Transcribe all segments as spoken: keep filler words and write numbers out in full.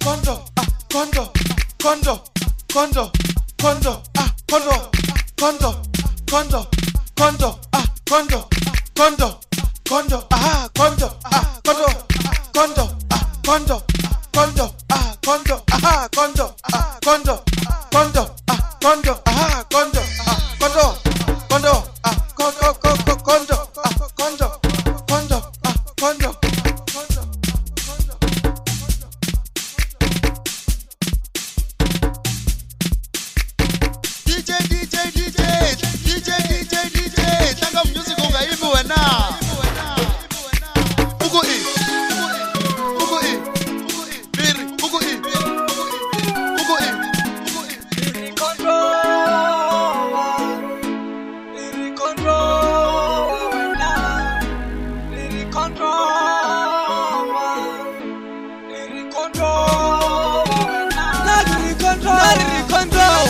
Kondo, ah, kondo, kondo, kondo, kondo, ah, kondo, kondo, kondo, kondo, ah, kondo, kondo, kondo, ah, kondo, ah, kondo, kondo, ah, kondo, kondo, ah, kondo, ah, kondo, ah, kondo, kondo, ah, kondo, ah, kondo, ah, kondo, kondo, ah, kondo, kondo, kondo, ah, kondo, kondo, ah, kondo. D J, D J, D J, D J, D J, D J, tanga music ungaibu wena. Uko i, uko i, Miri, uko i, uko i, Lyric control, lyric control, lyric control, lyric control, lyric control, lyric control.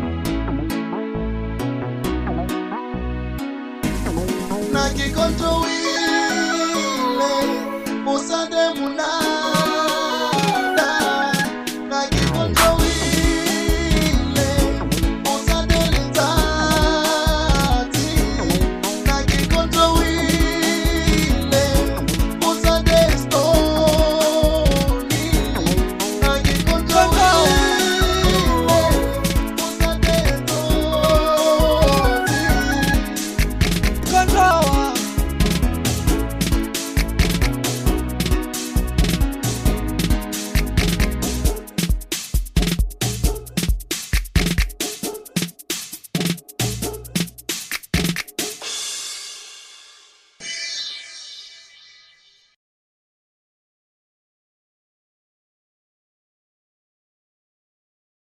Nagi control.